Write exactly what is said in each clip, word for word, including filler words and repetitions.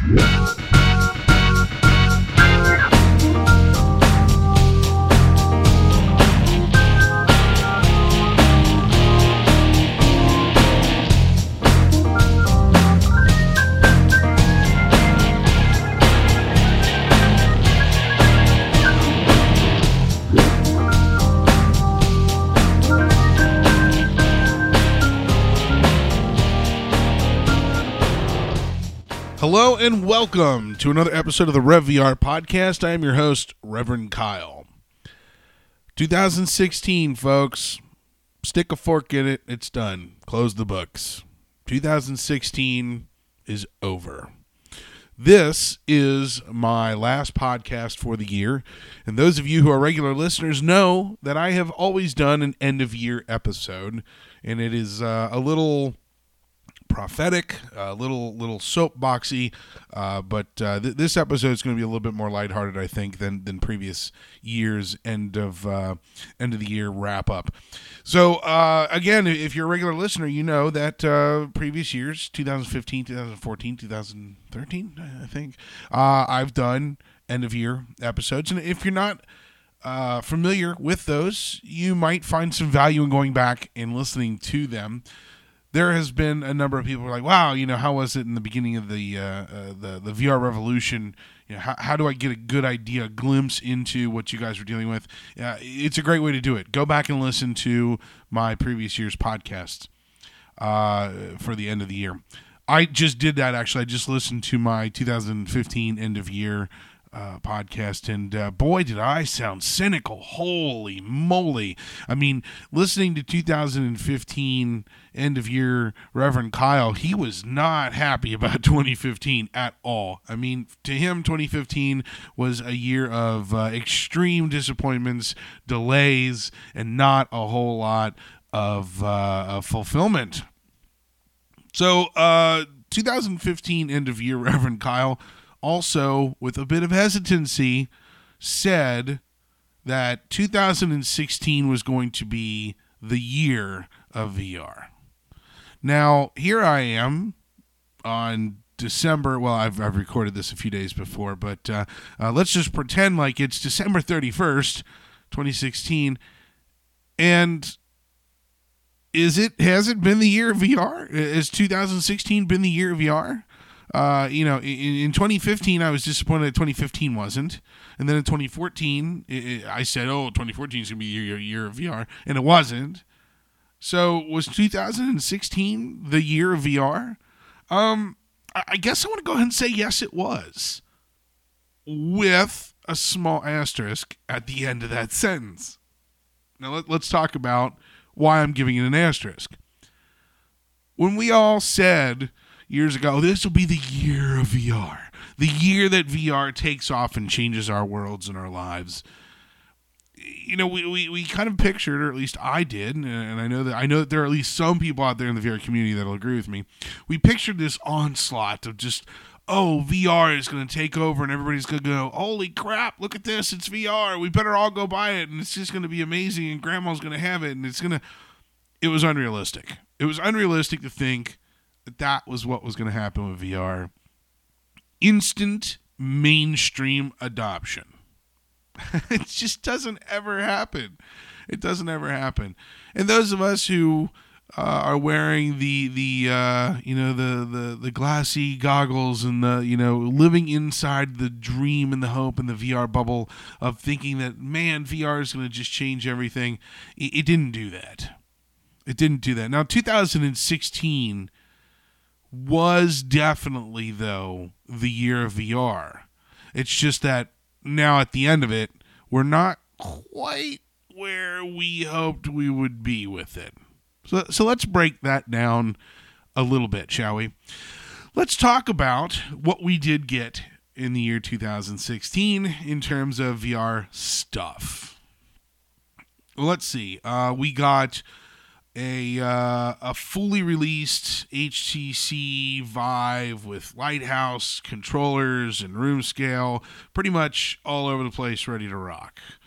Hello and welcome to another episode of the Rev V R podcast. I am your host, Reverend Kyle. twenty sixteen, folks. Stick a fork in it. It's done. Close the books. twenty sixteen is over. This is my last podcast for the year, and those of you who are regular listeners know that I have always done an end-of-year episode, and it is uh, a little prophetic, a little little soapboxy, uh, but uh, th- this episode is going to be a little bit more lighthearted, I think, than than previous years' end of uh, end of the year wrap up. So uh, again, if you're a regular listener, you know that uh, previous years, twenty fifteen, twenty fourteen, twenty thirteen, I think, uh, I've done end of year episodes, and if you're not uh, familiar with those, you might find some value in going back and listening to them. There has been a number of people who are like, wow, you know, how was it in the beginning of the uh, uh, the, the V R revolution? You know, how, how do I get a good idea, a glimpse into what you guys were dealing with? Uh, it's a great way to do it. Go back and listen to my previous year's podcasts uh, for the end of the year. I just did that, actually. I just listened to my two thousand fifteen end of year Uh, podcast, and uh, boy, did I sound cynical. Holy moly. I mean, listening to two thousand fifteen end of year Reverend Kyle, he was not happy about twenty fifteen at all. I mean, to him, twenty fifteen was a year of uh, extreme disappointments, delays, and not a whole lot of, uh, of fulfillment. So, uh, two thousand fifteen end of year Reverend Kyle also, with a bit of hesitancy, said that two thousand sixteen was going to be the year of V R. Now, here I am on December, well, I've, I've recorded this a few days before, but uh, uh, let's just pretend like it's December thirty-first, twenty sixteen, and is it, has it been the year of V R? Has two thousand sixteen been the year of V R? Uh, you know, in, in twenty fifteen, I was disappointed that twenty fifteen wasn't. And then in twenty fourteen, it, it, I said, oh, twenty fourteen is going to be your year of V R. And it wasn't. So was two thousand sixteen the year of V R? Um, I, I guess I want to go ahead and say yes, it was. With a small asterisk at the end of that sentence. Now let, let's talk about why I'm giving it an asterisk. When we all said years ago, this will be the year of V R. The year that V R takes off and changes our worlds and our lives. You know, we, we, we kind of pictured, or at least I did, and I know that I know that there are at least some people out there in the V R community that will agree with me. We pictured this onslaught of just, oh, V R is going to take over, and everybody's going to go, holy crap, look at this, it's V R. We better all go buy it, and it's just going to be amazing, and grandma's going to have it, and it's going to... It was unrealistic. It was unrealistic to think that that was what was going to happen with V R. Instant mainstream adoption. It just doesn't ever happen. It doesn't ever happen. And those of us who uh, are wearing the the uh, you know the, the the glassy goggles and the you know living inside the dream and the hope and the V R bubble of thinking that, man, V R is going to just change everything. It, it didn't do that. It didn't do that. Now, two thousand sixteen was definitely, though, the year of V R. It's just that now at the end of it, we're not quite where we hoped we would be with it. So, so let's break that down a little bit, shall we? Let's talk about what we did get in the year two thousand sixteen in terms of V R stuff. Let's see. Uh, we got a uh, a fully released H T C Vive with Lighthouse controllers and room scale, pretty much all over the place, ready to rock.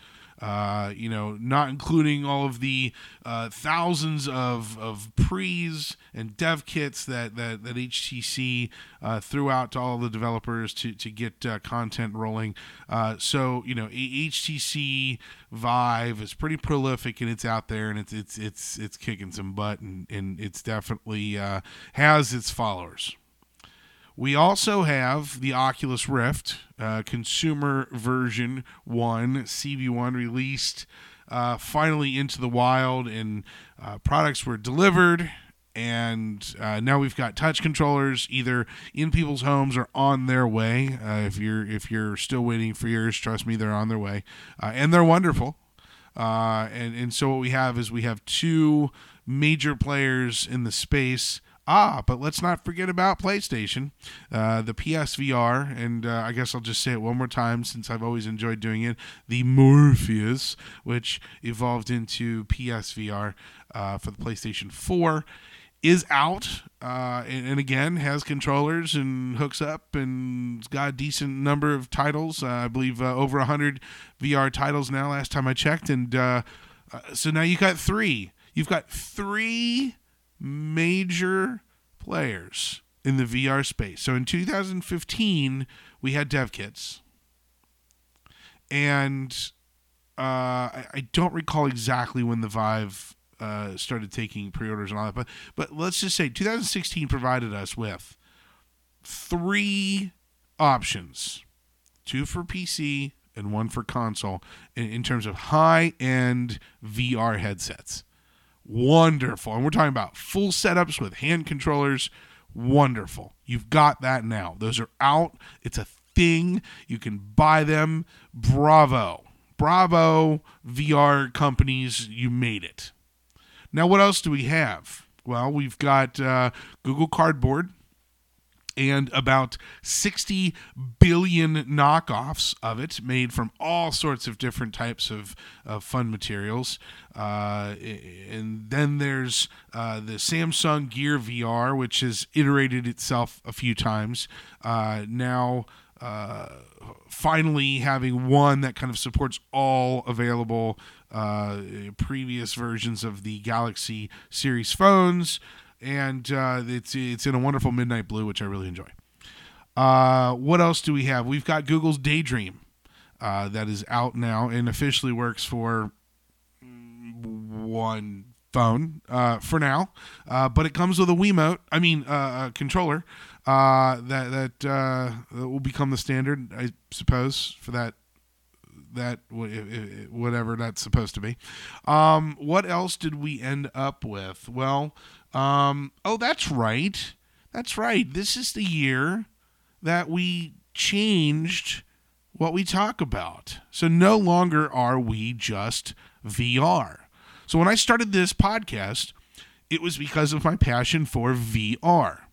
Uh, you know, not including all of the uh, thousands of, of pre's and dev kits that, that, that H T C uh, threw out to all the developers to, to get uh, content rolling. Uh, so, you know, H T C Vive is pretty prolific, and it's out there, and it's it's it's it's kicking some butt, and, and it's definitely uh, has its followers. We also have the Oculus Rift, uh, consumer version one, C V one, released uh, finally into the wild, and uh, products were delivered, and uh, now we've got touch controllers either in people's homes or on their way. Uh, if you're if you're still waiting for yours, trust me, they're on their way, uh, and they're wonderful. Uh, and and so what we have is we have two major players in the space. Ah, but let's not forget about PlayStation, uh, the P S V R, and uh, I guess I'll just say it one more time since I've always enjoyed doing it, the Morpheus, which evolved into P S V R uh, for the PlayStation four, is out, uh, and, and again, has controllers and hooks up, and it's got a decent number of titles. Uh, I believe uh, over one hundred V R titles now, last time I checked, and uh, uh, so now you got three. You've got three major players in the V R space. So in two thousand fifteen, we had dev kits, and uh, I, I don't recall exactly when the Vive uh, started taking pre-orders and all that, but but let's just say two thousand sixteen provided us with three options, two for P C and one for console, in, in terms of high-end V R headsets. Wonderful. And we're talking about full setups with hand controllers. Wonderful. You've got that now. Those are out. It's a thing. You can buy them. Bravo. Bravo, V R companies. You made it. Now, what else do we have? Well, we've got uh, Google Cardboard and about sixty billion knockoffs of it made from all sorts of different types of, of fun materials. Uh, and then there's uh, the Samsung Gear V R, which has iterated itself a few times. Uh, now, uh, finally having one that kind of supports all available uh, previous versions of the Galaxy series phones. And uh, it's it's in a wonderful midnight blue, which I really enjoy. Uh, what else do we have? We've got Google's Daydream uh, that is out now and officially works for one phone uh, for now. Uh, but it comes with a Wiimote, I mean uh, a controller uh, that that, uh, that will become the standard, I suppose, for that. That whatever that's supposed to be. Um, what else did we end up with? Well, um, oh, that's right. That's right. This is the year that we changed what we talk about. So no longer are we just V R. So when I started this podcast, it was because of my passion for V R.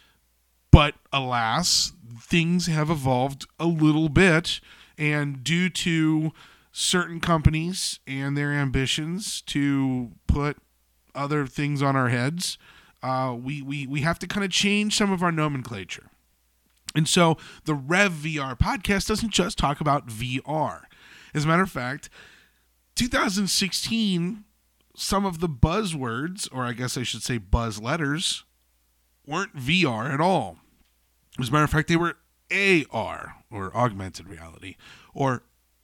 But alas, things have evolved a little bit. And due to certain companies and their ambitions to put other things on our heads, uh, we, we, we have to kind of change some of our nomenclature. And so the Rev V R podcast doesn't just talk about V R. As a matter of fact, two thousand sixteen, some of the buzzwords, or I guess I should say buzz letters, weren't V R at all. As a matter of fact, they were A R, or augmented reality, or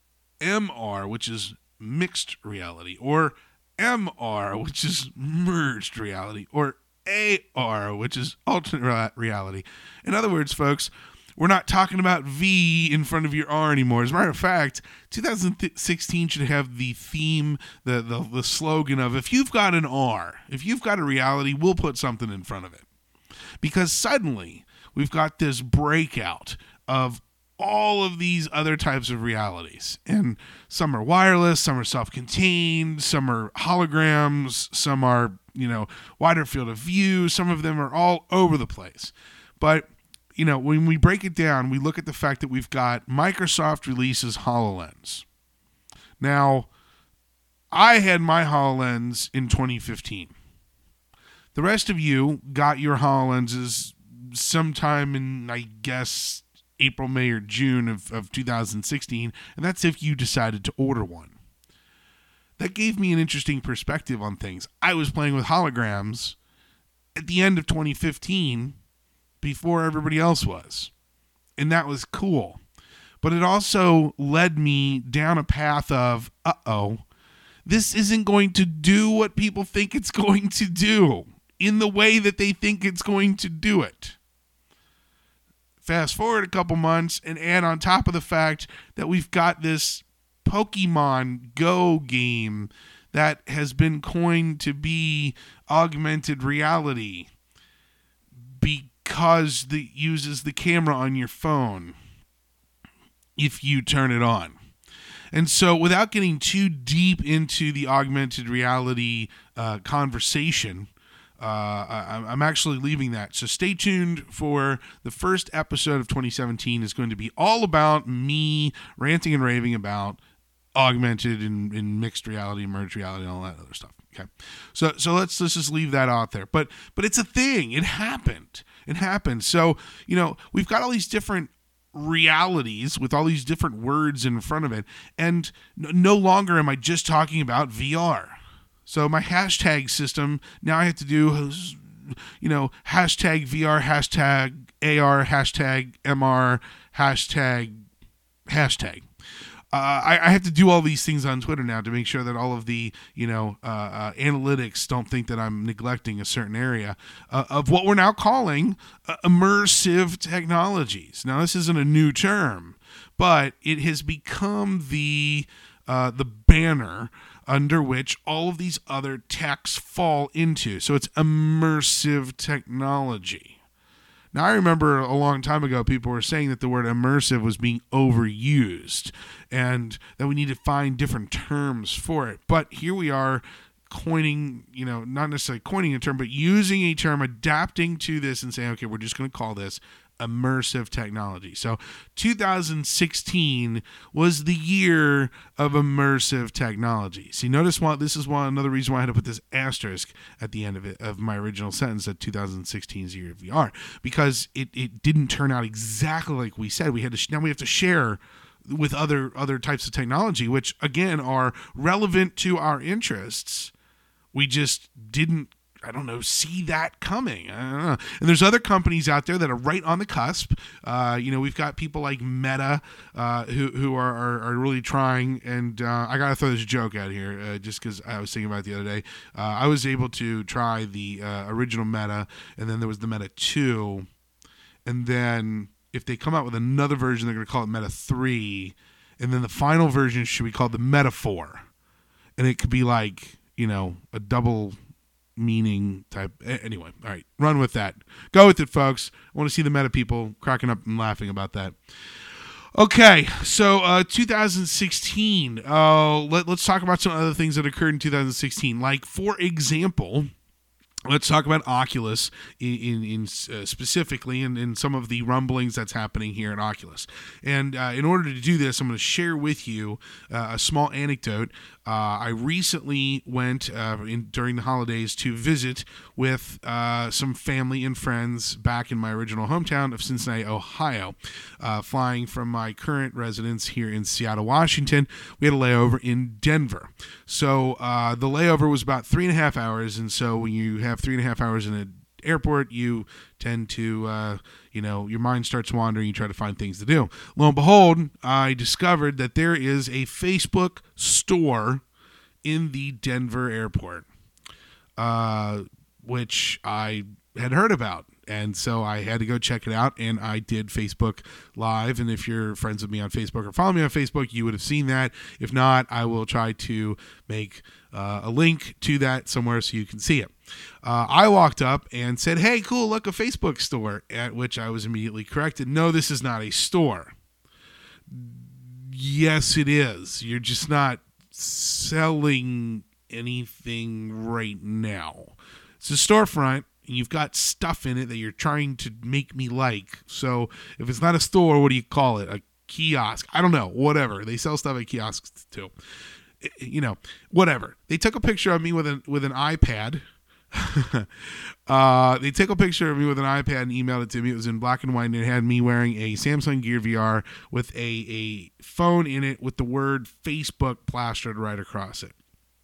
M R, which is mixed reality, or M R, which is merged reality, or A R, which is alternate reality. In other words, folks, we're not talking about V in front of your R anymore. As a matter of fact, two thousand sixteen should have the theme, the, the, the slogan of, if you've got an R, if you've got a reality, we'll put something in front of it. Because suddenly, we've got this breakout of all of these other types of realities. And some are wireless, some are self-contained, some are holograms, some are, you know, wider field of view. Some of them are all over the place. But, you know, when we break it down, we look at the fact that we've got Microsoft releases HoloLens. Now, I had my HoloLens in twenty fifteen. The rest of you got your HoloLenses sometime in, I guess, April, May, or June of, of two thousand sixteen, and that's if you decided to order one. that gave me an interesting perspective on things. I was playing with holograms at the end of twenty fifteen before everybody else was. And that was cool. But it also led me down a path of, uh-oh, this isn't going to do what people think it's going to do in the way that they think it's going to do it. Fast forward a couple months and add on top of the fact that we've got this Pokemon Go game that has been coined to be augmented reality because it uses the camera on your phone if you turn it on. And so without getting too deep into the augmented reality uh, conversation, uh, I, I'm actually leaving that. So stay tuned for the first episode of twenty seventeen. Is going to be all about me ranting and raving about augmented and, and mixed reality, merged reality, and all that other stuff. Okay, so so let's let's just leave that out there. But but it's a thing. It happened. It happened. So you know we've got all these different realities with all these different words in front of it, and no longer am I just talking about V R. So my hashtag system now I have to do, you know, hashtag V R, hashtag A R, hashtag M R, hashtag hashtag. Uh, I, I have to do all these things on Twitter now to make sure that all of the, you know, uh, uh, analytics don't think that I'm neglecting a certain area uh, of what we're now calling uh, immersive technologies. Now, this isn't a new term, but it has become the uh, the banner under which all of these other techs fall into. So it's immersive technology. Now, I remember a long time ago, people were saying that the word immersive was being overused and that we need to find different terms for it. But here we are coining, you know, not necessarily coining a term, but using a term, adapting to this and saying, okay, we're just going to call this immersive technology. So two thousand sixteen was the year of immersive technology. See, notice why this is one another reason why I had to put this asterisk at the end of it of my original sentence that two thousand sixteen is the year of V R, because it, it didn't turn out exactly like we said. We had to now we have to share with other other types of technology, which again are relevant to our interests. We just didn't, I don't know, see that coming. I don't know. And there's other companies out there that are right on the cusp. Uh, you know, we've got people like Meta uh, who who are, are, are really trying. And uh, I got to throw this joke out here uh, just because I was thinking about it the other day. Uh, I was able to try the uh, original Meta, and then there was the Meta two. And then if they come out with another version, they're going to call it Meta three. And then the final version should be called the Meta four. And it could be like, you know, a double meaning type. Anyway, all right, run with that. Go with it, folks. I want to see the Meta people cracking up and laughing about that. Okay, so uh, two thousand sixteen. Uh, let, let's talk about some other things that occurred in two thousand sixteen. Like, for example, let's talk about Oculus in, in, in uh, specifically and in, in some of the rumblings that's happening here at Oculus. And uh, in order to do this, I'm going to share with you uh, a small anecdote. Uh, I recently went uh, in, during the holidays to visit with uh, some family and friends back in my original hometown of Cincinnati, Ohio. Uh, flying from my current residence here in Seattle, Washington, we had a layover in Denver. So uh, the layover was about three and a half hours, and so when you have three and a half hours in an airport, you tend to, uh, you know, your mind starts wandering. You try to find things to do. Lo and behold, I discovered that there is a Facebook store in the Denver airport, uh, which I had heard about. And so I had to go check it out, and I did Facebook Live. And if you're friends with me on Facebook or follow me on Facebook, you would have seen that. If not, I will try to make uh, a link to that somewhere so you can see it. Uh, I walked up and said, hey, cool, look, a Facebook store, at which I was immediately corrected. No, this is not a store. Yes, it is. You're just not selling anything right now. It's a storefront, and you've got stuff in it that you're trying to make me like. So if it's not a store, what do you call it? A kiosk? I don't know. Whatever. They sell stuff at kiosks too. You know, whatever. They took a picture of me with an with an iPad. uh, they took a picture of me with an iPad and emailed it to me. It was in black and white, and it had me wearing a Samsung Gear V R with a, a phone in it with the word Facebook plastered right across it.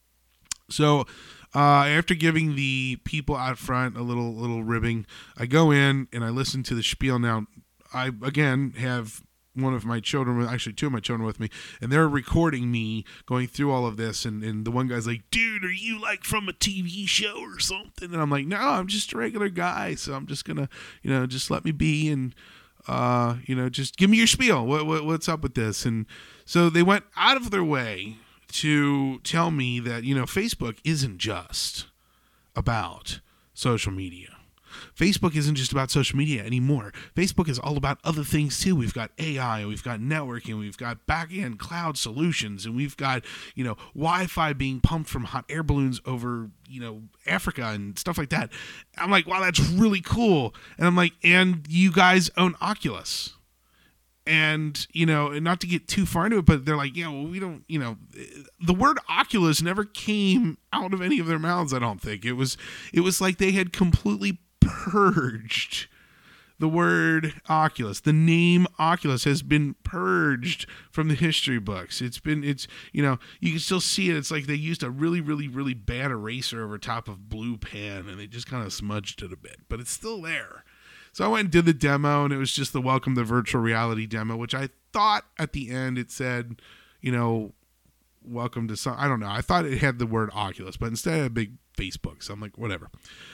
So uh, after giving the people out front a little little ribbing, I go in and I listen to the spiel. Now, I, again, have one of my children, actually two of my children with me, and they're recording me going through all of this, and, and the one guy's like, dude, are you like from a T V show or something? And I'm like, no, I'm just a regular guy, so I'm just gonna, you know, just let me be, and uh, you know, just give me your spiel. What, what what's up with this? And so they went out of their way to tell me that, you know, Facebook isn't just about social media. Facebook isn't just about social media anymore. Facebook is all about other things too. We've got A I, we've got networking, we've got back-end cloud solutions, and we've got, you know, Wi-Fi being pumped from hot air balloons over, you know, Africa and stuff like that. I'm like, wow, that's really cool. And I'm like, and you guys own Oculus. And, you know, and not to get too far into it, but they're like, yeah, well, we don't, you know, the word Oculus never came out of any of their mouths, I don't think. It was, it was like they had completely purged the word Oculus. The name Oculus has been purged from the history books. It's been, it's, you know, you can still see it. It's like they used a really, really, really bad eraser over top of blue pen, and they just kind of smudged it a bit, but it's still there. So I went and did the demo, and it was just the welcome to virtual reality demo, which I thought at the end it said, you know, welcome to some, I don't know. I thought it had the word Oculus, but instead it had a big Facebook. So I'm like, whatever.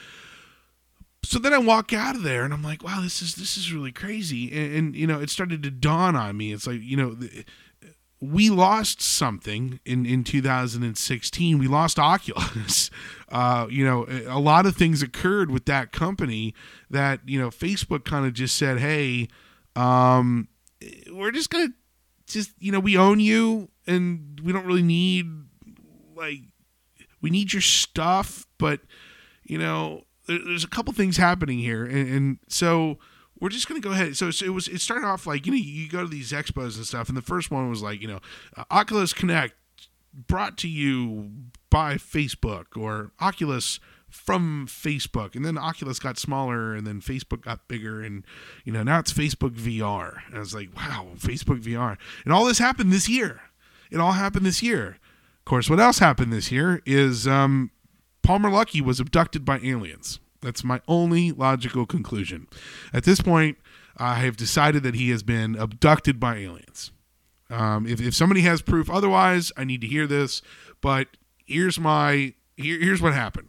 So then I walk out of there and I'm like, wow, this is this is really crazy. And, and, you know, it started to dawn on me. It's like, you know, we lost something in, in two thousand sixteen. We lost Oculus. Uh, you know, a lot of things occurred with that company that, you know, Facebook kind of just said, hey, um, we're just going to just, you know, we own you and we don't really need, like, we need your stuff, but, you know, there's a couple things happening here, and, and so we're just going to go ahead. So, so it was. It started off like, you know, you go to these expos and stuff, and the first one was like, you know, uh, Oculus Connect brought to you by Facebook, or Oculus from Facebook, and then Oculus got smaller, and then Facebook got bigger, and, you know, now it's Facebook V R. And I was like, wow, Facebook V R, and all this happened this year. It all happened this year. Of course, what else happened this year is um. Palmer Luckey was abducted by aliens. That's my only logical conclusion. At this point, I have decided that he has been abducted by aliens. Um, if, if somebody has proof otherwise, I need to hear this. But here's my here, here's what happened.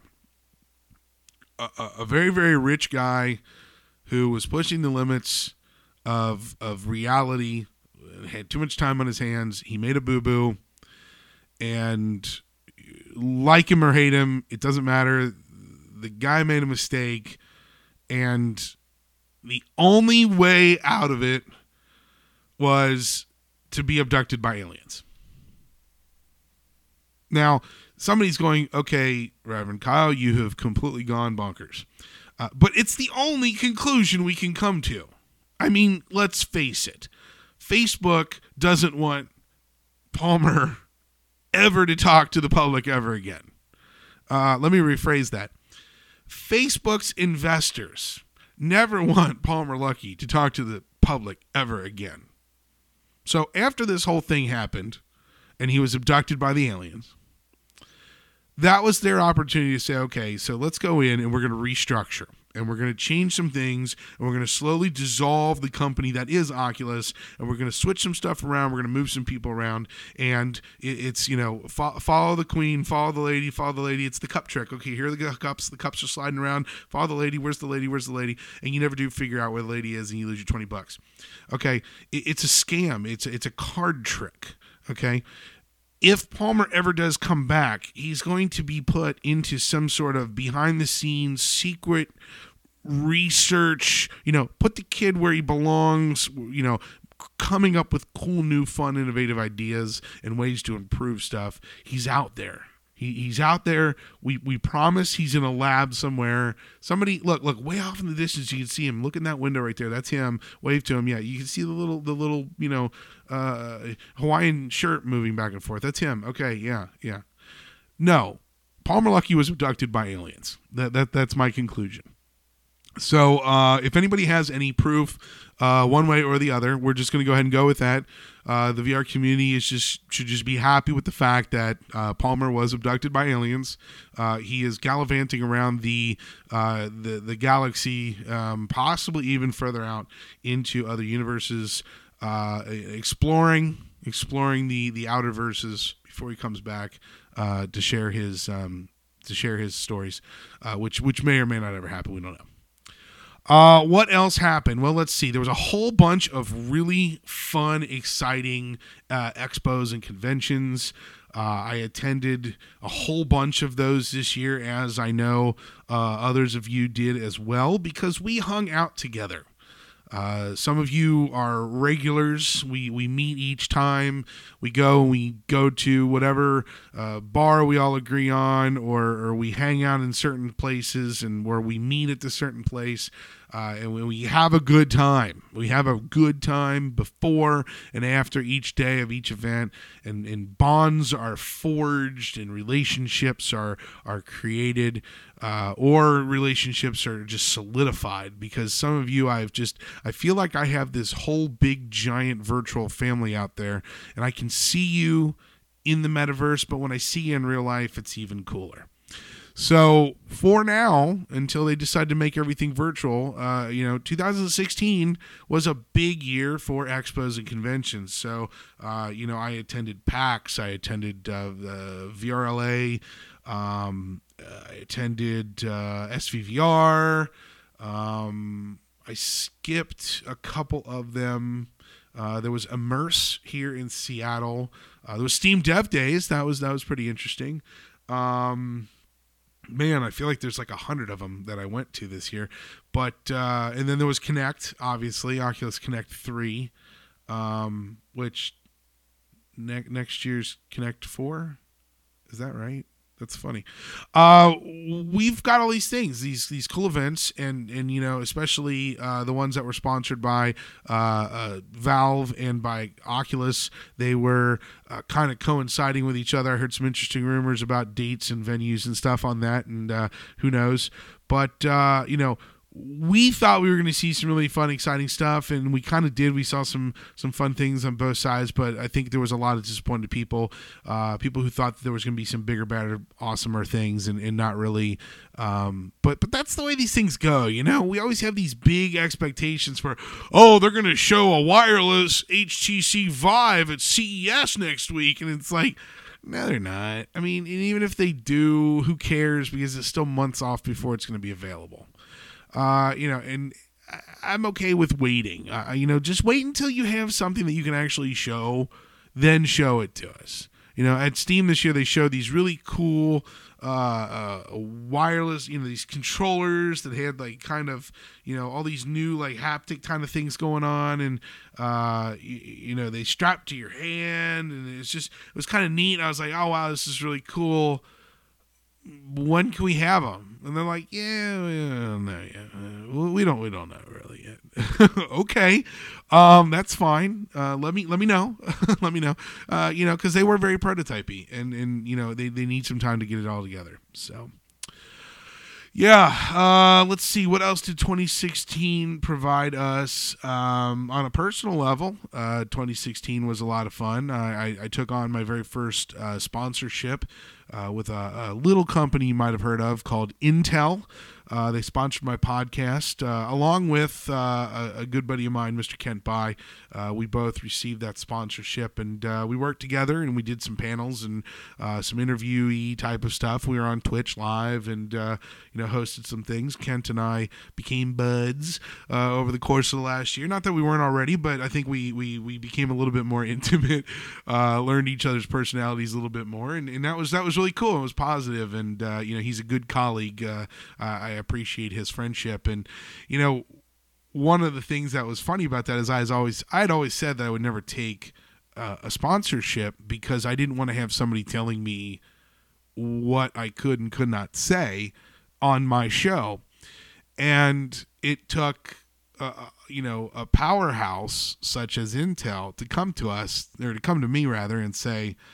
A, a, a very, very rich guy who was pushing the limits of of reality, had too much time on his hands. He made a boo-boo, and like him or hate him, it doesn't matter. The guy made a mistake, and the only way out of it was to be abducted by aliens. Now, somebody's going, okay, Reverend Kyle, you have completely gone bonkers. Uh, but it's the only conclusion we can come to. I mean, let's face it. Facebook doesn't want Palmer ever to talk to the public ever again. Uh, let me rephrase that. Facebook's investors never want Palmer Luckey to talk to the public ever again. So after this whole thing happened and he was abducted by the aliens, that was their opportunity to say, okay, so let's go in and we're going to restructure. And we're going to change some things, and we're going to slowly dissolve the company that is Oculus, and we're going to switch some stuff around. We're going to move some people around, and it, it's, you know, fo- follow the queen, follow the lady, follow the lady. It's the cup trick. Okay, here are the cups. The cups are sliding around. Follow the lady. Where's the lady? Where's the lady? And you never do figure out where the lady is, and you lose your twenty bucks. Okay, it, it's a scam. It's a, it's a card trick. Okay. If Palmer ever does come back, he's going to be put into some sort of behind-the-scenes secret research, you know, put the kid where he belongs, you know, coming up with cool, new, fun, innovative ideas and ways to improve stuff. He's out there. He, he's out there. We we promise he's in a lab somewhere. Somebody, look, look, way off in the distance, you can see him. Look in that window right there. That's him. Wave to him. Yeah, you can see the little, the little, you know, uh, Hawaiian shirt moving back and forth. That's him. Okay, yeah, yeah. No, Palmer Luckey was abducted by aliens. That that that's my conclusion. So uh, if anybody has any proof uh, one way or the other, we're just going to go ahead and go with that. Uh, the V R community is just should just be happy with the fact that uh, Palmer was abducted by aliens. Uh, he is gallivanting around the uh, the, the galaxy, um, possibly even further out into other universes, uh, exploring exploring the, the outer verses before he comes back uh, to share his um, to share his stories, uh, which which may or may not ever happen. We don't know. Uh, what else happened? Well, let's see. There was a whole bunch of really fun, exciting uh, expos and conventions. Uh, I attended a whole bunch of those this year, as I know uh, others of you did as well, because we hung out together. Uh, some of you are regulars. We we meet each time we go. We go to whatever uh, bar we all agree on, or, or we hang out in certain places, and where we meet at the certain place, uh, and we, we have a good time. We have a good time before and after each day of each event, and, and bonds are forged, and relationships are are created. Uh, or relationships are just solidified, because some of you, I've just, I feel like I have this whole big giant virtual family out there, and I can see you in the metaverse, but when I see you in real life, it's even cooler. So for now, until they decide to make everything virtual, uh, you know, two thousand sixteen was a big year for expos and conventions. So, uh, you know, I attended PAX, I attended uh, the V R L A, um, I attended uh, S V V R. Um, I skipped a couple of them. Uh, there was Immerse here in Seattle. Uh, there was Steam Dev Days. That was that was pretty interesting. Um, man, I feel like there's like a hundred of them that I went to this year. But uh, and then there was Connect, obviously, Oculus Connect three, um, which ne- next year's Connect four. Is that right? That's funny. Uh, we've got all these things, these these cool events, and and you know, especially uh, the ones that were sponsored by uh, uh, Valve and by Oculus. They were uh, kind of coinciding with each other. I heard some interesting rumors about dates and venues and stuff on that, and uh, who knows? But uh, you know. We thought we were going to see some really fun, exciting stuff, and we kind of did. We saw some some fun things on both sides, but I think there was a lot of disappointed people, uh, people who thought that there was going to be some bigger, better, awesomer things, and, and not really. Um, but but that's the way these things go, you know? We always have these big expectations for, oh, they're going to show a wireless H T C Vive at C E S next week, and it's like, no, they're not. I mean, and even if they do, who cares? Because it's still months off before it's going to be available. Uh, you know, and I'm okay with waiting. Uh, you know, just wait until you have something that you can actually show, then show it to us. You know, at Steam this year, they showed these really cool uh, uh, wireless, you know, these controllers that had like kind of, you know, all these new like haptic kind of things going on, and uh, you, you know, they strap to your hand, and it's just, it was kind of neat. I was like, oh wow, this is really cool. When can we have them? And they're like, yeah, yeah no, yeah, we don't, we don't know really yet. Okay, um, that's fine. Uh, let me, let me know, let me know. Uh, you know, because they were very prototypey, and and you know, they they need some time to get it all together. So, yeah, uh, let's see. What else did twenty sixteen provide us? Um, on a personal level, uh, twenty sixteen was a lot of fun. I, I, I took on my very first uh, sponsorship uh, with a, a little company you might have heard of called Intel. Uh, they sponsored my podcast, uh, along with uh, a, a good buddy of mine, Mister Kent Bai. Uh, we both received that sponsorship, and uh, we worked together, and we did some panels and uh, some interviewee type of stuff. We were on Twitch live, and uh, you know, hosted some things. Kent and I became buds uh, over the course of the last year. Not that we weren't already, but I think we we, we became a little bit more intimate, uh, learned each other's personalities a little bit more, and, and that was that was really cool. It was positive, and uh, you know, he's a good colleague. Uh, I appreciate his friendship, and you know, one of the things that was funny about that is I was always I had always said that I would never take uh, a sponsorship because I didn't want to have somebody telling me what I could and could not say on my show, and it took uh, you know, a powerhouse such as Intel to come to us, or to come to me rather, and say,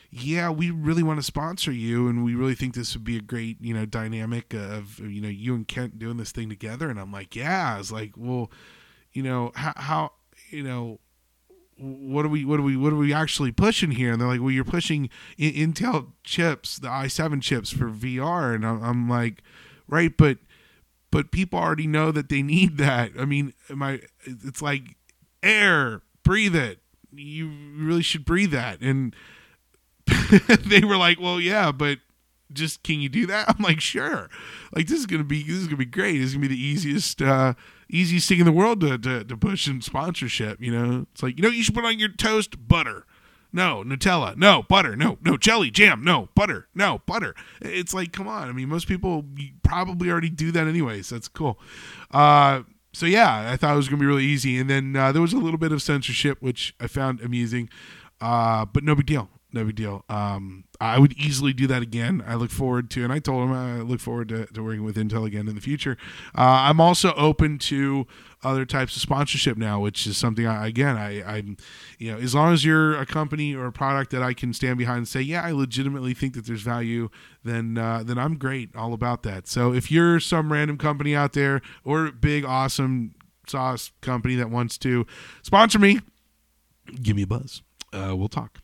yeah, we really want to sponsor you, and we really think this would be a great, you know, dynamic of, you know, you and Kent doing this thing together. And I'm like, yeah. I was like, well, you know, how, how you know, what are we, what are we, what are we actually pushing here? And they're like, well, you're pushing Intel chips, the i seven chips for V R. And I'm, I'm like, right, but but people already know that they need that. I mean, my it's like air, breathe it. You really should breathe that. And they were like, well, yeah, but just can you do that? I'm like, sure. Like, this is gonna be this is gonna be great. This is gonna be the easiest uh, easiest thing in the world to, to to push in sponsorship. You know, it's like, you know, you should put on your toast butter. No, Nutella. No, butter. No, no, jelly, jam. No, butter. No, butter. It's like, come on. I mean, most people probably already do that anyways. So that's cool. Uh, so, yeah, I thought it was going to be really easy. And then uh, there was a little bit of censorship, which I found amusing. Uh, but no big deal. No big deal. Um, I would easily do that again. I look forward to, and I told him I look forward to, to working with Intel again in the future. Uh, I'm also open to other types of sponsorship now, which is something I, again, I, I'm, you know, as long as you're a company or a product that I can stand behind and say, yeah, I legitimately think that there's value, then, uh, then I'm great, all about that. So if you're some random company out there or big, awesome sauce company that wants to sponsor me, give me a buzz. Uh, we'll talk.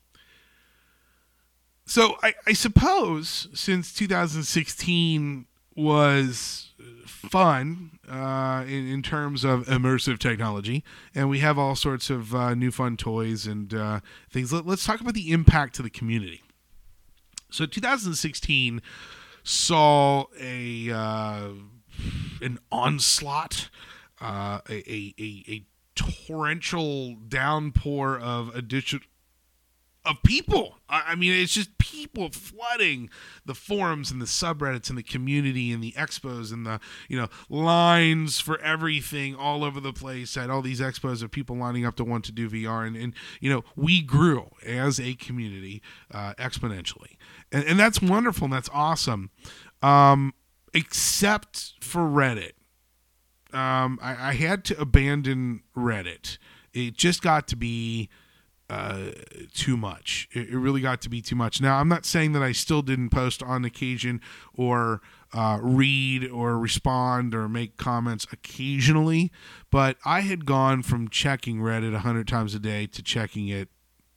So I, I suppose since two thousand sixteen was fun uh, in, in terms of immersive technology, and we have all sorts of uh, new fun toys and uh, things, Let, let's talk about the impact to the community. So two thousand sixteen saw a uh, an onslaught, uh, a, a, a, a torrential downpour of additional of people. I mean, it's just people flooding the forums and the subreddits and the community and the expos and the, you know, lines for everything all over the place at all these expos of people lining up to want to do V R. And, and you know, we grew as a community uh, exponentially. And, and that's wonderful and that's awesome. Um, except for Reddit. Um, I, I had to abandon Reddit. It just got to be uh too much. It, it really got to be too much. Now, I'm not saying that I still didn't post on occasion or uh read or respond or make comments occasionally, but I had gone from checking Reddit a hundred times a day to checking it,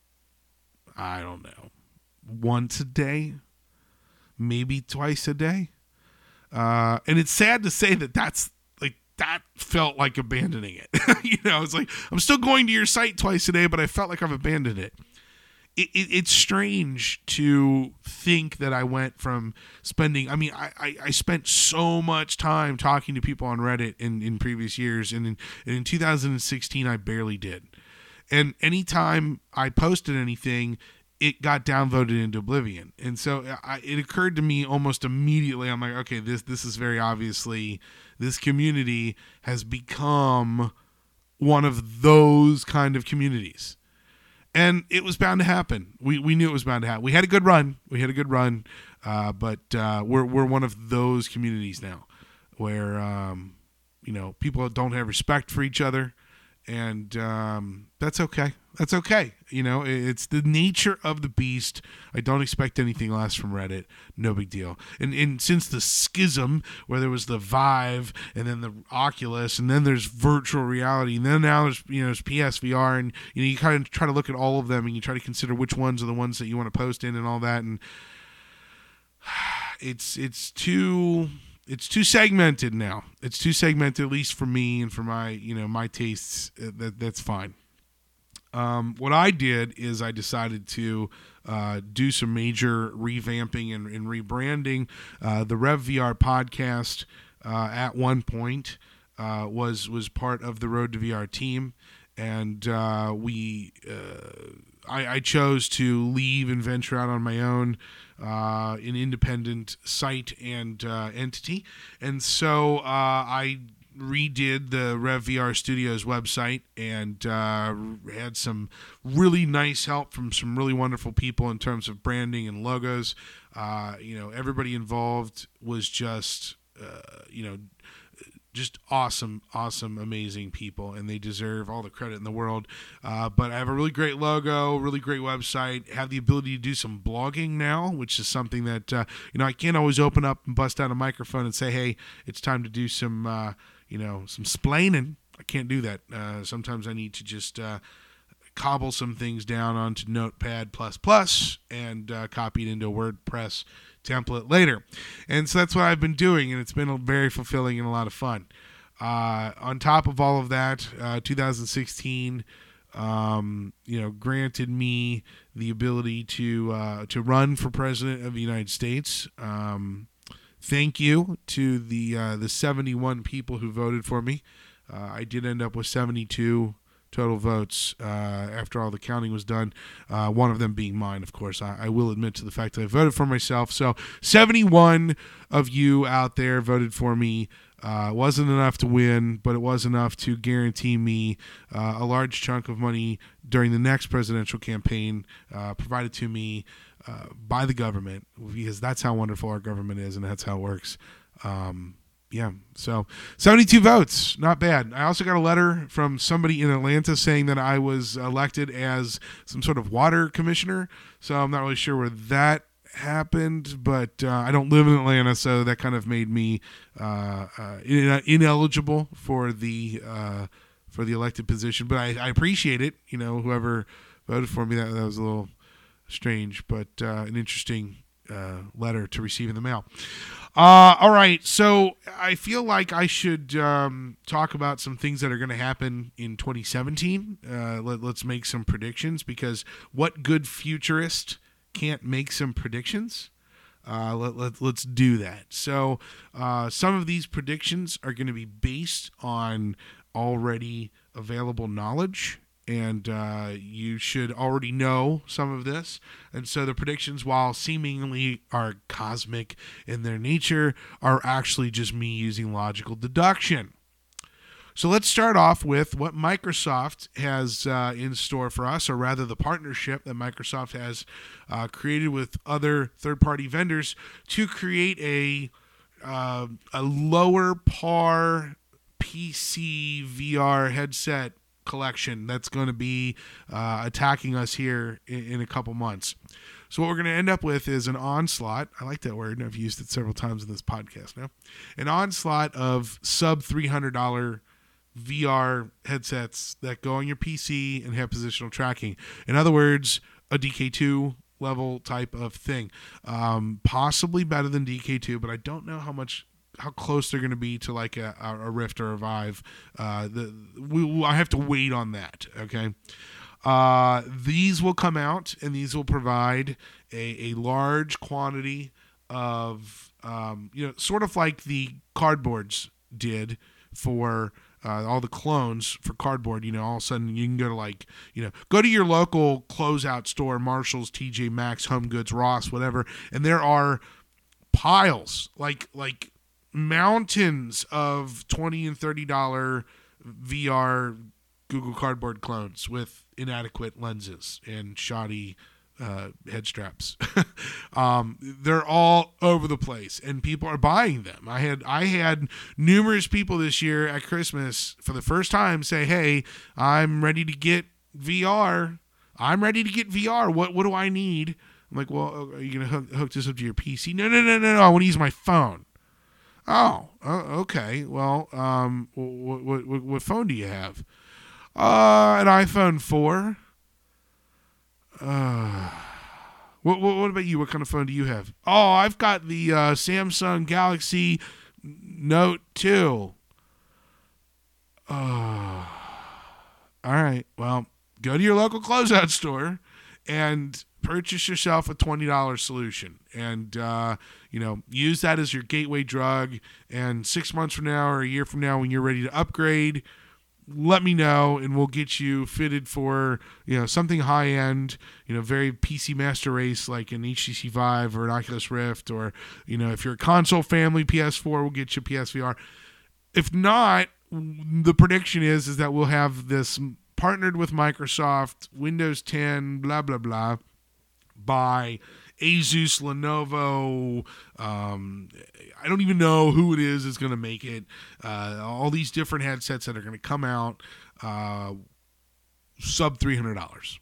I don't know, once a day, maybe twice a day. Uh and it's sad to say that that's that felt like abandoning it. You know, it's like, I'm still going to your site twice a day, but I felt like I've abandoned it. It, it. It's strange to think that I went from spending, I mean, I, I, I spent so much time talking to people on Reddit in, in previous years, and in, and in two thousand sixteen, I barely did. And anytime I posted anything, it got downvoted into oblivion. And so I, it occurred to me almost immediately, I'm like, okay, this this is very obviously, this community has become one of those kind of communities. And it was bound to happen. We we knew it was bound to happen. We had a good run. We had a good run. Uh, but uh, we're we're one of those communities now where, um, you know, people don't have respect for each other. And um, that's okay. That's okay. You know, it's the nature of the beast. I don't expect anything less from Reddit. No big deal. And, and since the schism, where there was the Vive and then the Oculus, and then there's virtual reality, and then now there's, you know, there's P S V R, and you know, you kind of try to look at all of them, and you try to consider which ones are the ones that you want to post in and all that. And it's it's too. It's too segmented now. It's too segmented, at least for me and for my, you know, my tastes. Uh, that that's fine. Um, what I did is I decided to uh, do some major revamping and, and rebranding. Uh, the RevVR podcast uh, at one point uh, was was part of the Road to V R team, and uh, we uh, I, I chose to leave and venture out on my own. Uh, an independent site and uh, entity. And so uh, I redid the RevVR Studios website and uh, had some really nice help from some really wonderful people in terms of branding and logos. Uh, you know, everybody involved was just, uh, you know, just awesome, awesome, amazing people, and they deserve all the credit in the world. Uh, but I have a really great logo, really great website, have the ability to do some blogging now, which is something that, uh, you know, I can't always open up and bust out a microphone and say, hey, it's time to do some, uh, you know, some splaining. I can't do that. Uh, sometimes I need to just uh, cobble some things down onto Notepad plus plus and uh, copy it into a WordPress template later. And so that's what I've been doing, and it's been very fulfilling and a lot of fun. Uh, on top of all of that, uh, two thousand sixteen, um, you know, granted me the ability to uh, to run for president of the United States. Um, thank you to the uh, the seventy-one people who voted for me. Uh, I did end up with seventy-two total votes uh, after all the counting was done, uh, one of them being mine, of course. I, I will admit to the fact that I voted for myself. So seventy-one of you out there voted for me. Uh, wasn't enough to win, but it was enough to guarantee me uh, a large chunk of money during the next presidential campaign uh, provided to me uh, by the government, because that's how wonderful our government is and that's how it works. Um, Yeah, so seventy-two votes, not bad. I also got a letter from somebody in Atlanta saying that I was elected as some sort of water commissioner, so I'm not really sure where that happened, but uh, I don't live in Atlanta, so that kind of made me uh, uh, in- ineligible for the uh, for the elected position, but I, I appreciate it. You know, whoever voted for me, that, that was a little strange, but uh, an interesting uh, letter to receive in the mail. Uh, all right, so I feel like I should um, talk about some things that are going to happen in twenty seventeen. Uh, let, let's make some predictions, because what good futurist can't make some predictions? Uh, let, let, let's do that. So uh, some of these predictions are going to be based on already available knowledge, and uh, you should already know some of this. And so the predictions, while seemingly are cosmic in their nature, are actually just me using logical deduction. So let's start off with what Microsoft has uh, in store for us, or rather the partnership that Microsoft has uh, created with other third-party vendors to create a, uh, a lower par P C V R headset collection that's going to be uh, attacking us here in, in a couple months. So what we're going to end up with is an onslaught. I like that word. I've used it several times in this podcast now. An onslaught of sub three hundred dollars V R headsets that go on your P C and have positional tracking. In other words, a D K two level type of thing. Um, possibly better than D K two, but I don't know how much how close they're going to be to like a, a Rift or a Vive. Uh, the, we, I have to wait on that, okay? Uh, these will come out, and these will provide a, a large quantity of, um, you know, sort of like the cardboards did for uh, all the clones for cardboard. You know, all of a sudden you can go to like, you know, go to your local closeout store, Marshalls, T J Maxx, Home Goods, Ross, whatever, and there are piles, like like mountains of twenty and thirty dollar V R Google Cardboard clones with inadequate lenses and shoddy uh, head straps. um, they're all over the place, and people are buying them. I had I had numerous people this year at Christmas for the first time say, "Hey, I'm ready to get V R. I'm ready to get V R. What what do I need?" I'm like, "Well, are you gonna hook, hook this up to your P C?" No, no, no, no, no. I want to use my phone. Oh, uh, okay. Well, um, what, what what what phone do you have? Uh, an iPhone four. Uh, what, what what about you? What kind of phone do you have? Oh, I've got the uh, Samsung Galaxy Note two. Uh, all right. Well, go to your local closeout store and purchase yourself a twenty dollars solution, and uh, you know, use that as your gateway drug. And six months from now or a year from now, when you're ready to upgrade, let me know, and we'll get you fitted for, you know, something high end, you know, very P C master race like an H T C Vive or an Oculus Rift, or, you know, if you're a console family, P S four, we'll get you P S V R. If not, the prediction is is that we'll have this partnered with Microsoft, Windows ten, blah blah blah, by Asus, Lenovo, um, I don't even know who it is that's going to make it. Uh, all these different headsets that are going to come out uh, sub three hundred dollars.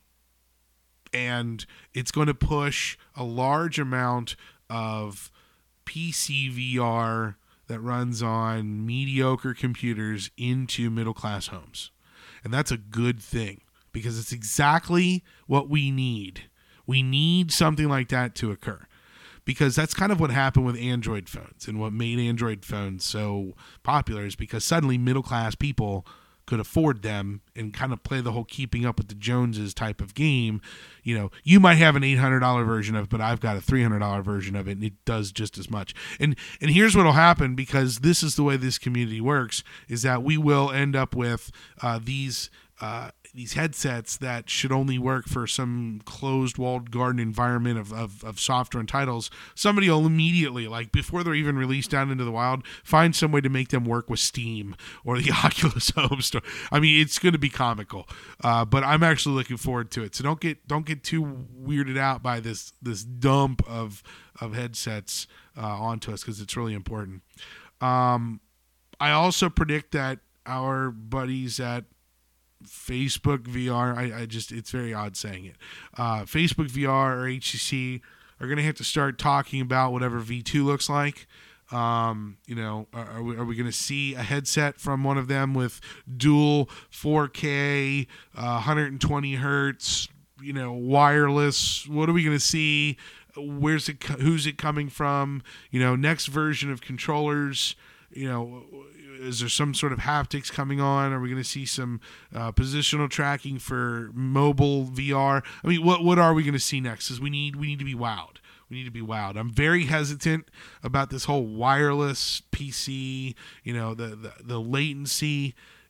And it's going to push a large amount of P C V R that runs on mediocre computers into middle-class homes. And that's a good thing because it's exactly what we need. We need something like that to occur because that's kind of what happened with Android phones, and what made Android phones so popular is because suddenly middle-class people could afford them and kind of play the whole keeping up with the Joneses type of game. You know, you might have an eight hundred dollars version of it, but I've got a three hundred dollars version of it, and it does just as much. And and here's what will happen, because this is the way this community works, is that we will end up with uh, these uh, these headsets that should only work for some closed walled garden environment of, of, of software and titles. Somebody will immediately, like before they're even released down into the wild, find some way to make them work with Steam or the Oculus Home Store. I mean, it's going to be comical, uh, but I'm actually looking forward to it. So don't get don't get too weirded out by this this dump of of headsets uh, onto us, because it's really important. Um, I also predict that our buddies at Facebook V R, I, I just, it's very odd saying it. Uh, Facebook V R or H T C are going to have to start talking about whatever V two looks like. Um, you know, are, are we, are we going to see a headset from one of them with dual four K, uh, one hundred twenty hertz, you know, wireless? What are we going to see? Where's it, who's it coming from? You know, next version of controllers, you know, is there some sort of haptics coming on? Are we going to see some uh, positional tracking for mobile V R? I mean, what what are we going to see next? Because we need we need to be wowed. We need to be wowed. I'm very hesitant about this whole wireless P C. You know, the the, the latency.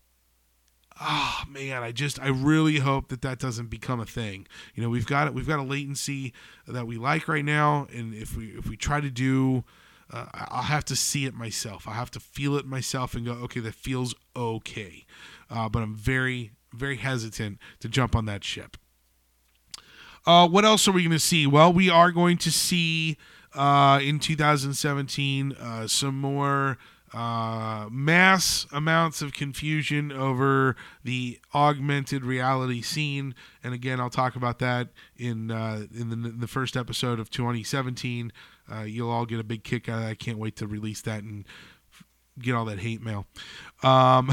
Oh man, I just I really hope that that doesn't become a thing. You know, we've got it. We've got a latency that we like right now, and if we if we try to do. Uh, I'll have to see it myself. I'll have to feel it myself and go, okay, that feels okay. Uh, but I'm very, very hesitant to jump on that ship. Uh, what else are we going to see? Well, we are going to see uh, in two thousand seventeen uh, some more uh, mass amounts of confusion over the augmented reality scene. And again, I'll talk about that in uh, in the, in the first episode of twenty seventeen. Uh, you'll all get a big kick out of that. I can't wait to release that and get all that hate mail. Um,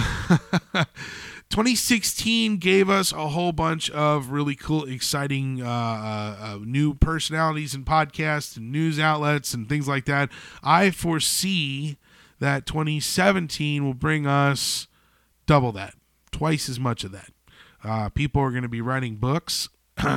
twenty sixteen gave us a whole bunch of really cool, exciting uh, uh, uh, new personalities and podcasts and news outlets and things like that. I foresee that twenty seventeen will bring us double that, twice as much of that. Uh, people are going to be writing books.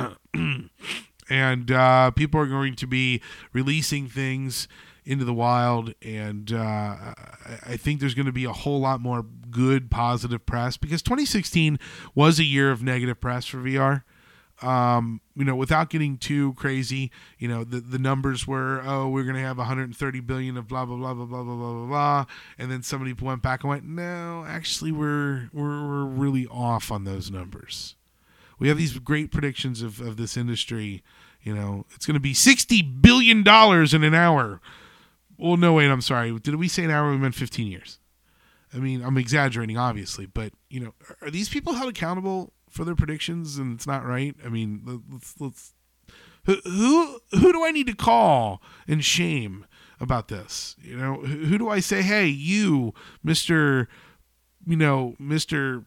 And uh, people are going to be releasing things into the wild, and uh, I think there's going to be a whole lot more good, positive press, because twenty sixteen was a year of negative press for V R. Um, you know, without getting too crazy, you know, the, the numbers were, oh, we're going to have one hundred thirty billion of blah, blah, blah, blah, blah, blah, blah, blah, blah. And then somebody went back and went, no, actually, we're we're, we're really off on those numbers. We have these great predictions of, of this industry. You know, it's going to be sixty billion dollars in an hour. Well, no, wait, I'm sorry. Did we say an hour? We meant fifteen years. I mean, I'm exaggerating, obviously. But, you know, are these people held accountable for their predictions and it's not right? I mean, let's, let's who, who, who do I need to call and shame about this? You know, who, who do I say, hey, you, Mister, you know, Mister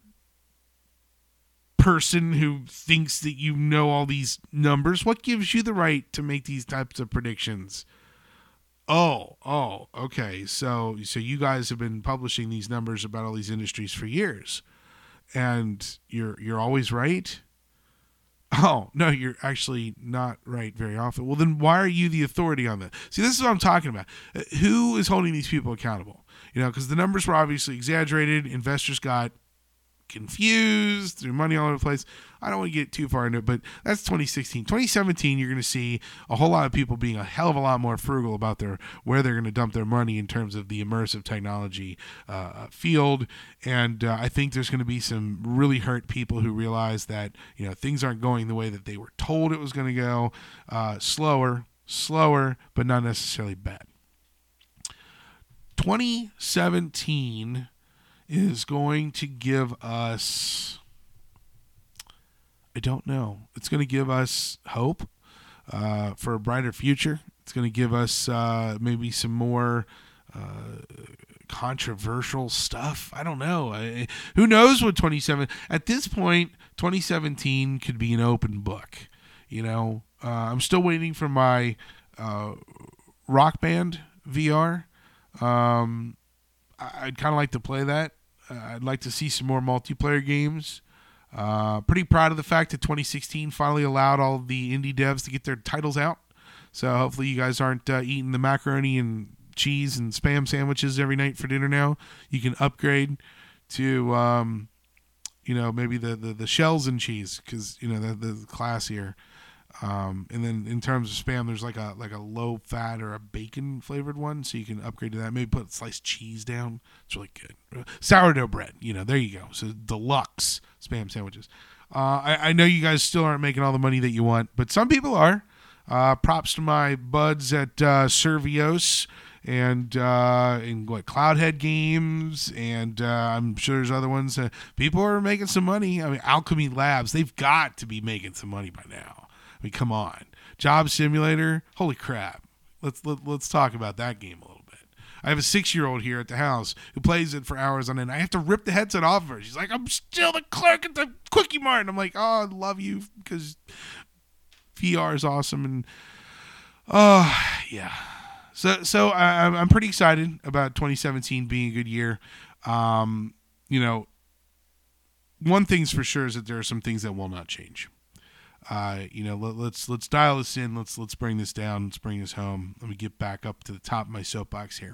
person who thinks that you know all these numbers, what gives you the right to make these types of predictions? Oh, oh, okay. So, so you guys have been publishing these numbers about all these industries for years, and you're you're always right. Oh, no, you're actually not right very often. Well, then why are you the authority on that? See, this is what I'm talking about. Who is holding these people accountable? You know, because the numbers were obviously exaggerated. Investors got confused, threw money all over the place. I don't want to get too far into it, but that's twenty sixteen. twenty seventeen, you're going to see a whole lot of people being a hell of a lot more frugal about their where they're going to dump their money in terms of the immersive technology uh, field. And uh, I think there's going to be some really hurt people who realize that, you know, things aren't going the way that they were told it was going to go. Uh, slower, slower, but not necessarily bad. twenty seventeen is going to give us, I don't know, it's going to give us hope uh, for a brighter future. It's going to give us uh, maybe some more uh, controversial stuff. I don't know. I, who knows what twenty-seven at this point, twenty seventeen could be an open book. You know, uh, I'm still waiting for my uh, Rock Band V R. Um, I'd kind of like to play that. Uh, I'd like to see some more multiplayer games. Uh, pretty proud of the fact that twenty sixteen finally allowed all of the indie devs to get their titles out. So hopefully you guys aren't uh, eating the macaroni and cheese and Spam sandwiches every night for dinner now. You can upgrade to, um, you know, maybe the, the, the shells and cheese because, you know, the, the classier. Um, and then in terms of Spam, there's like a like a low fat or a bacon flavored one, so you can upgrade to that. Maybe put sliced cheese down. It's really good. Sourdough bread, you know, there you go. So deluxe Spam sandwiches. Uh, I, I know you guys still aren't making all the money that you want, but some people are. Uh, props to my buds at uh, Servios and uh, in what Cloudhead Games, and uh, I'm sure there's other ones. Uh, people are making some money. I mean, Alchemy Labs, they've got to be making some money by now. I mean, come on. Job Simulator, holy crap. Let's let, let's talk about that game a little bit. I have a six-year-old here at the house who plays it for hours on end. I have to rip the headset off of her. She's like, I'm still the clerk at the Quickie Mart. And I'm like, oh, I love you because V R is awesome. And, oh, yeah. So so I, I'm pretty excited about twenty seventeen being a good year. Um, you know, one thing's for sure is that there are some things that will not change. Uh, you know, let, let's let's dial this in. Let's let's bring this down. Let's bring this home. Let me get back up to the top of my soapbox here.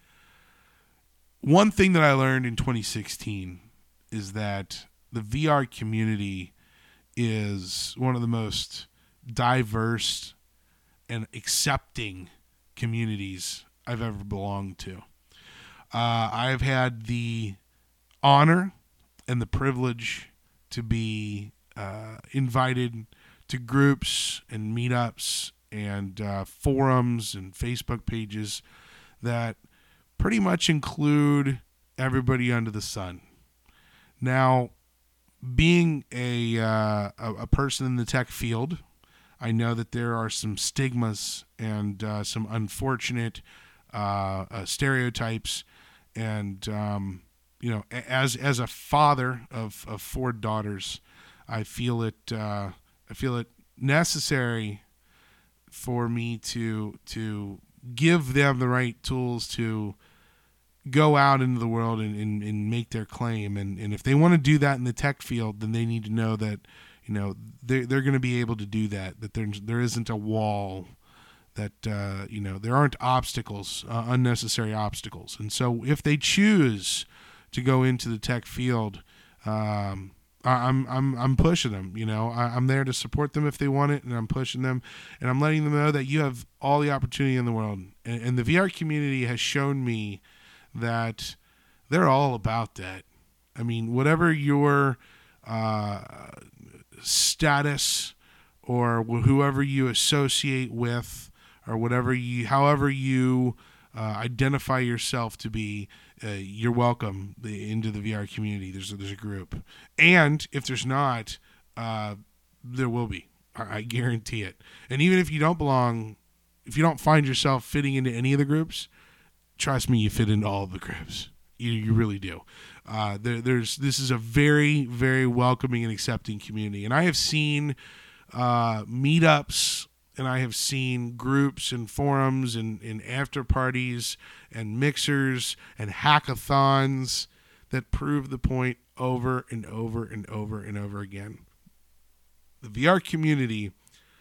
One thing that I learned in twenty sixteen is that the V R community is one of the most diverse and accepting communities I've ever belonged to. Uh, I've had the honor and the privilege to be uh, invited to groups and meetups and uh, forums and Facebook pages that pretty much include everybody under the sun. Now, being a, uh, a, a person in the tech field, I know that there are some stigmas and uh, some unfortunate uh, uh, stereotypes, and um, you know, as as a father of, of four daughters, I feel it uh, I feel it necessary for me to to give them the right tools to go out into the world and, and, and make their claim. And, and if they want to do that in the tech field, then they need to know that, you know, they're, they're going to be able to do that, that there, there isn't a wall, that, uh, you know, there aren't obstacles, uh, unnecessary obstacles. And so if they choose to go into the tech field, um, I'm I'm I'm pushing them, you know. I, I'm there to support them if they want it, and I'm pushing them, and I'm letting them know that you have all the opportunity in the world. And, and the V R community has shown me that they're all about that. I mean, whatever your uh, status or whoever you associate with, or whatever you, however you uh, identify yourself to be, uh, you're welcome into the V R community. There's a, there's a group, and if there's not, uh, there will be. I guarantee it. And even if you don't belong, if you don't find yourself fitting into any of the groups, trust me, you fit into all of the groups. You you really do. Uh, there, there's this is a very, very welcoming and accepting community. And I have seen uh, meetups, and I have seen groups and forums and, and after parties and mixers and hackathons that prove the point over and over and over and over again. The V R community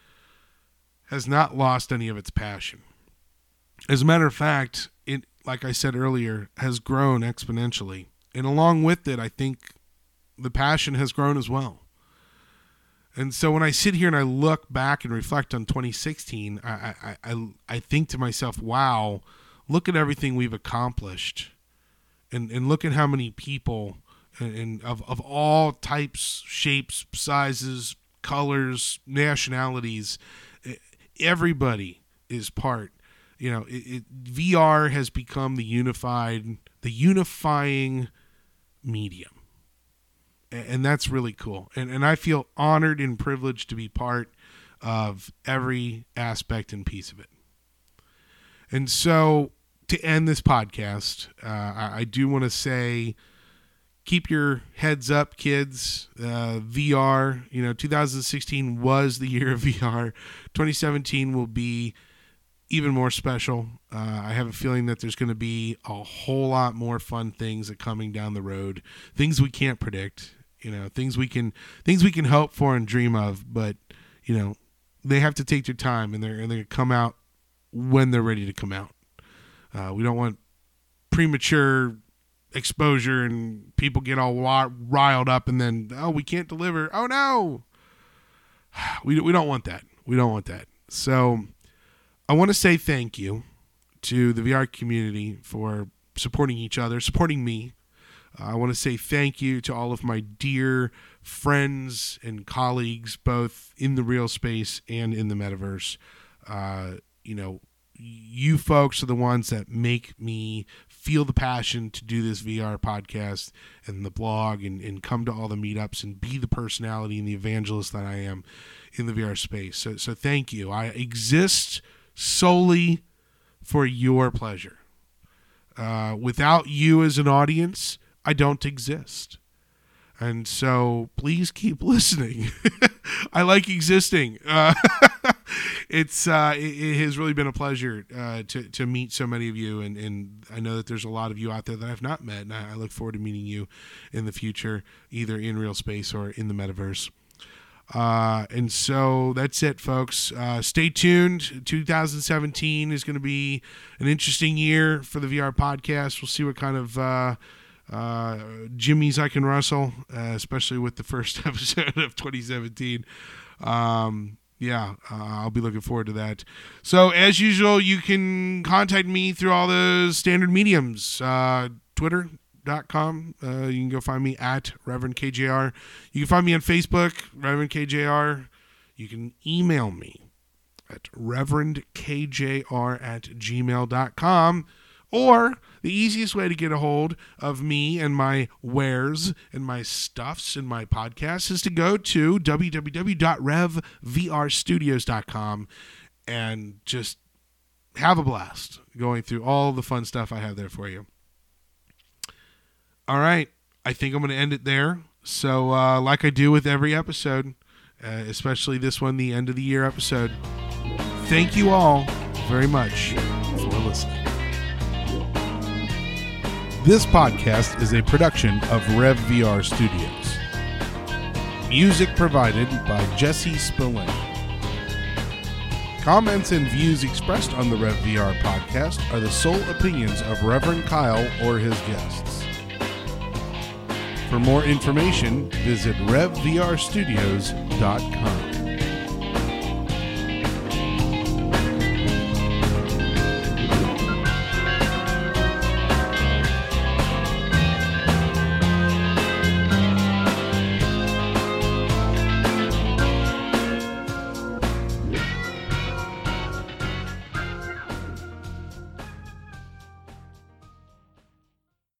has not lost any of its passion. As a matter of fact, it, like I said earlier, has grown exponentially. And along with it, I think the passion has grown as well. And so when I sit here and I look back and reflect on twenty sixteen, I I, I, I think to myself, wow, look at everything we've accomplished. And and look at how many people and, and of, of all types, shapes, sizes, colors, nationalities, everybody is part. You know, it, it, V R has become the unified, the unifying medium. And, and that's really cool. And, and I feel honored and privileged to be part of every aspect and piece of it. And so to end this podcast, uh, I, I do want to say, keep your heads up, kids. Uh, V R, you know, two thousand sixteen was the year of V R. twenty seventeen will be even more special. Uh, I have a feeling that there's going to be a whole lot more fun things that coming down the road. Things we can't predict, you know, things we can things we can hope for and dream of, but you know, they have to take their time, and they're and they come out when they're ready to come out. Uh, we don't want premature exposure and people get all riled up and then, oh, we can't deliver. Oh no. We we don't want that. We don't want that. So I want to say thank you to the V R community for supporting each other, supporting me. Uh, I want to say thank you to all of my dear friends and colleagues, both in the real space and in the metaverse. Uh, you know, you folks are the ones that make me feel the passion to do this V R podcast and the blog and, and come to all the meetups and be the personality and the evangelist that I am in the V R space. So, so thank you. I exist solely for your pleasure. Uh, without you as an audience, I don't exist. And so please keep listening. I like existing. Uh, it's uh, it, it has really been a pleasure uh, to to meet so many of you, and, and I know that there's a lot of you out there that I've not met, and I, I look forward to meeting you in the future, either in real space or in the metaverse. Uh, and so that's it, folks. Uh, stay tuned. two thousand seventeen is going to be an interesting year for the V R podcast. We'll see what kind of uh, uh, jimmies I can rustle, uh, especially with the first episode of twenty seventeen. Um, yeah, uh, I'll be looking forward to that. So as usual, you can contact me through all those standard mediums, uh, Twitter dot com. Uh, you can go find me at Reverend K J R. You can find me on Facebook, Reverend K J R. You can email me at Reverend K J R at gmail dot com. Or the easiest way to get a hold of me and my wares and my stuffs and my podcasts is to go to w w w dot rev v r studios dot com and just have a blast going through all the fun stuff I have there for you. All right, I think I'm going to end it there. So uh, like I do with every episode, uh, especially this one, the end of the year episode, thank you all very much for listening. This podcast is a production of Rev V R Studios. Music provided by Jesse Spillane. Comments and views expressed on the Rev V R podcast are the sole opinions of Reverend Kyle or his guests. For more information, visit rev v r studios dot com.